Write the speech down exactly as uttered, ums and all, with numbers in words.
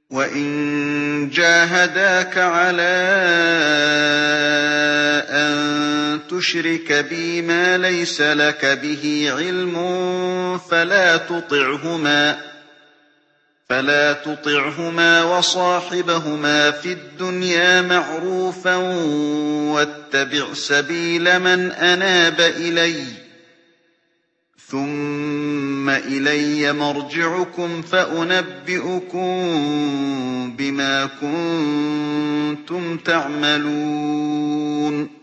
وَإِن جَاهَدَاكَ عَلَىٰ أَن تُشْرِكَ بِي مَا لَيْسَ لَكَ بِهِ عِلْمٌ فَلَا تُطِعْهُمَا وَصَاحِبْهُمَا فِي الدُّنْيَا مَعْرُوفًا وَاتَّبِعْ سَبِيلَ مَنْ أَنَابَ إِلَيَّ ۚ ثُمَّ إِلَيَّ مَرْجِعُكُمْ فَأُنَبِّئُكُم بِمَا كُنتُمْ تَعْمَلُونَ